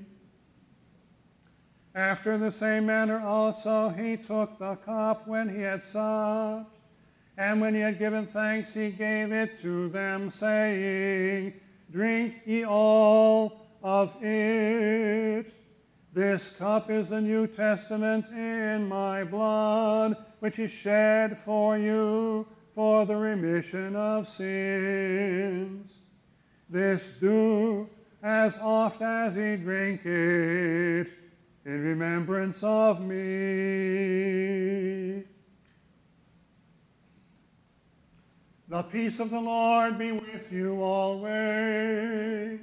S1: After the same manner also he took the cup when he had supped, and when he had given thanks he gave it to them, saying, Drink ye all of it. This cup is the New Testament in my blood, which is shed for you for the remission of sins. This do as oft as ye drink it, in remembrance of me. The peace of the Lord be with you always.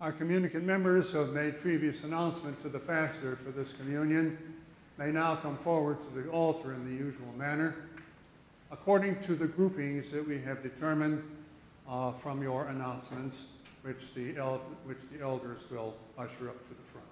S1: Our communicant members who have made previous announcement to the pastor for this communion may now come forward to the altar in the usual manner, according to the groupings that we have determined uh, from your announcements, which the, el which the elders will usher up to the front.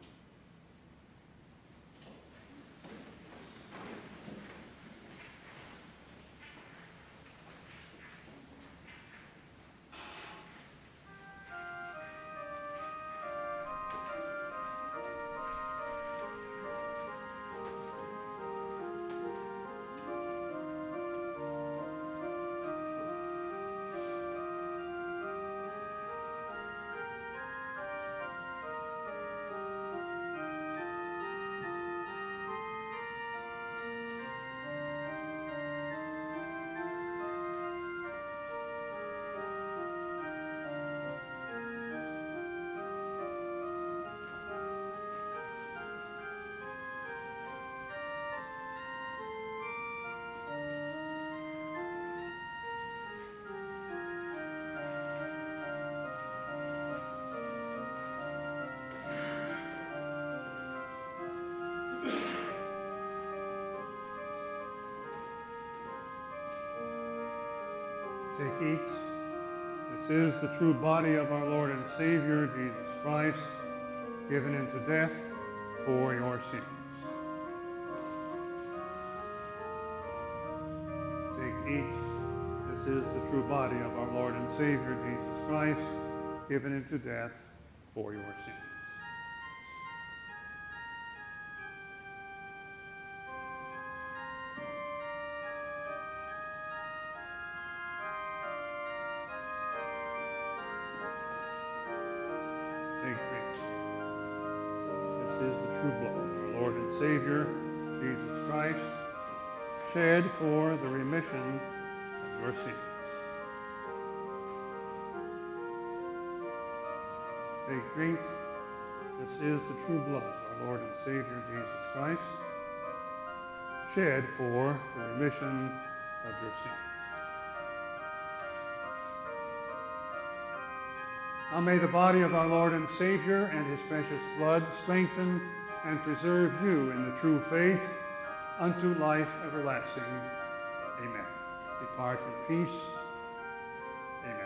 S1: Take, eat. This is the true body of our Lord and Savior, Jesus Christ, given into death for your sins. Take, eat. This is the true body of our Lord and Savior, Jesus Christ, given into death for your sins. Savior, Jesus Christ, shed for the remission of your sins. Take, drink. This is the true blood of our Lord and Savior, Jesus Christ, shed for the remission of your sins. Now may the body of our Lord and Savior and his precious blood strengthen and preserve you in the true faith unto life everlasting. Amen. Depart in peace. Amen.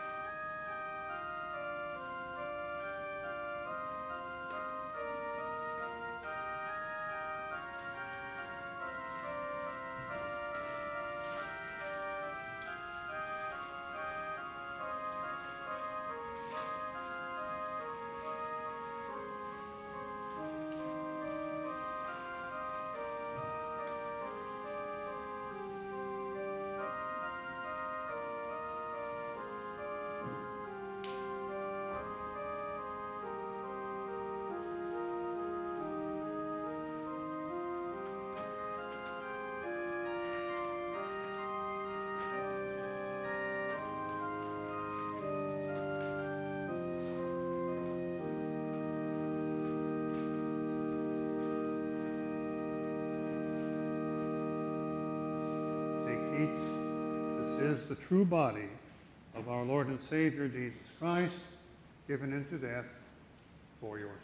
S1: Eat. This is the true body of our Lord and Savior, Jesus Christ, given into death for your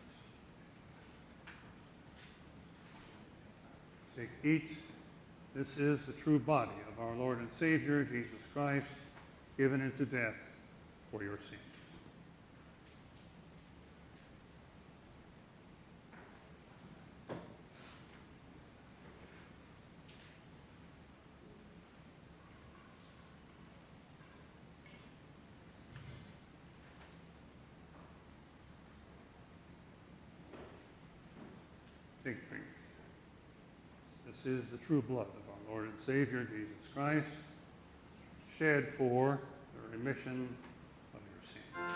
S1: sins. Take, eat. This is the true body of our Lord and Savior, Jesus Christ, given into death for your sins. Take, drink. This is the true blood of our Lord and Savior, Jesus Christ, shed for the remission of your sins.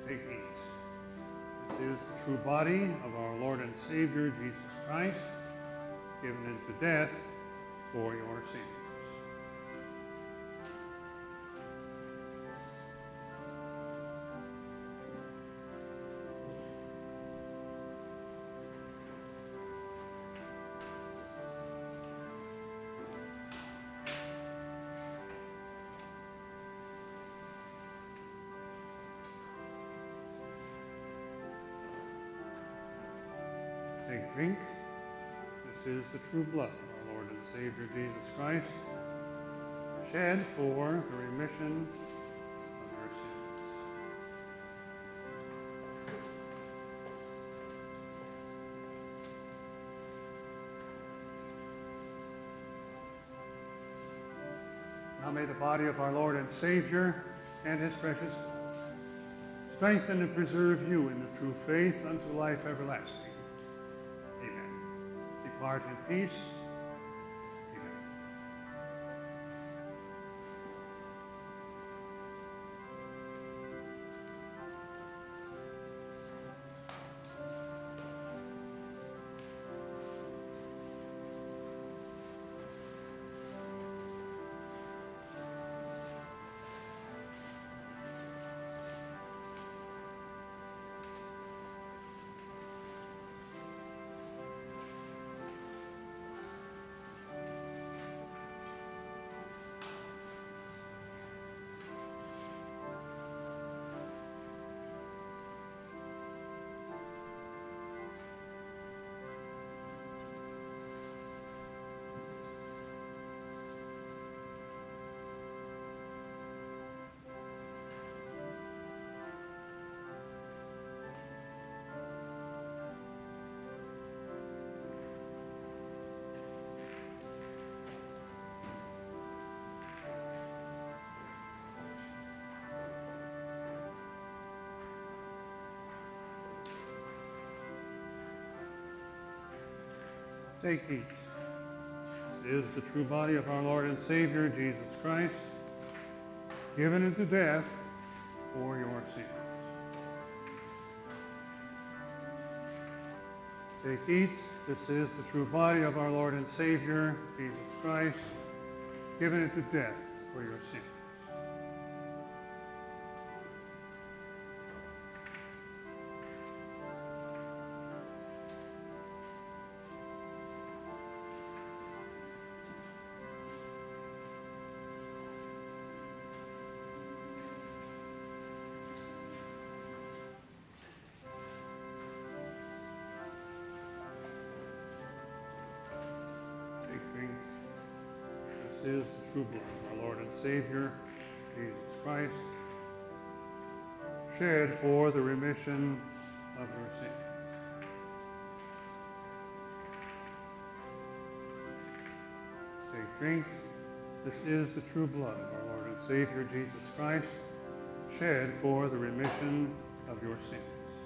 S1: Take, eat. This is the true body of our Lord and Savior, Jesus Christ, given into death for your sins. Take, drink. This is the true blood of our Lord and Savior Jesus Christ, shed for the remission of our sins. Now may the body of our Lord and Savior and his precious blood strengthen and preserve you in the true faith unto life everlasting. Depart in peace. Amen. Take, eat. This is the true body of our Lord and Savior, Jesus Christ, given into death for your sins. Take, eat. This is the true body of our Lord and Savior, Jesus Christ, given into death for your sins. This is the true blood of our Lord and Savior, Jesus Christ, shed for the remission of your sins. Take, drink. This is the true blood of our Lord and Savior, Jesus Christ, shed for the remission of your sins.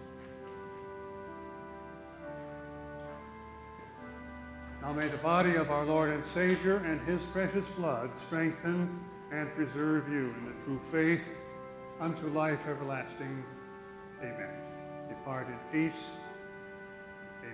S1: Now may the body of our Lord and Savior and his precious blood strengthen and preserve you in the true faith unto life everlasting. Amen. Depart in peace. Amen.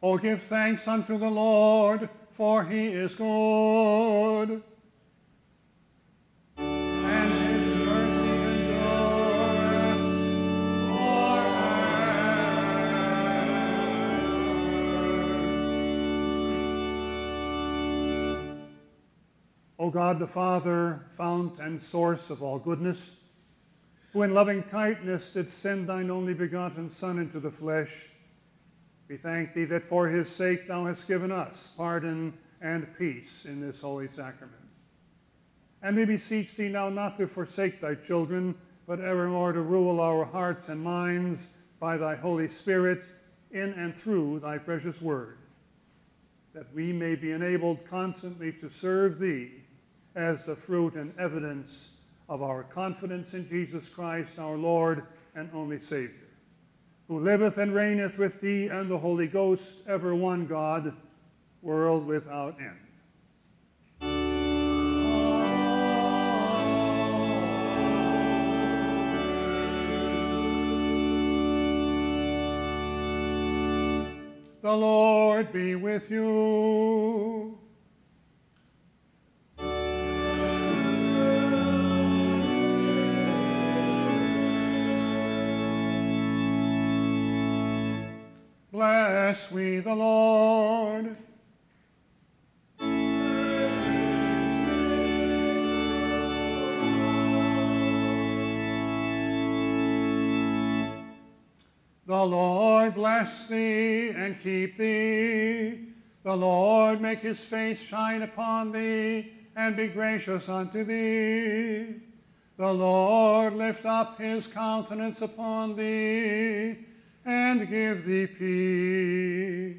S1: O give thanks unto the Lord, for he is good, and his mercy endureth forever. O God the Father, fount and source of all goodness, who in loving kindness didst send thine only begotten Son into the flesh, we thank thee that for his sake thou hast given us pardon and peace in this holy sacrament. And we beseech thee now not to forsake thy children, but evermore to rule our hearts and minds by thy Holy Spirit in and through thy precious word, that we may be enabled constantly to serve thee as the fruit and evidence of our confidence in Jesus Christ, our Lord and only Savior, who liveth and reigneth with thee and the Holy Ghost, ever one God, world without end. The Lord be with you. Bless we the Lord. The Lord bless thee and keep thee. The Lord make his face shine upon thee and be gracious unto thee. The Lord lift up his countenance upon thee and give thee peace.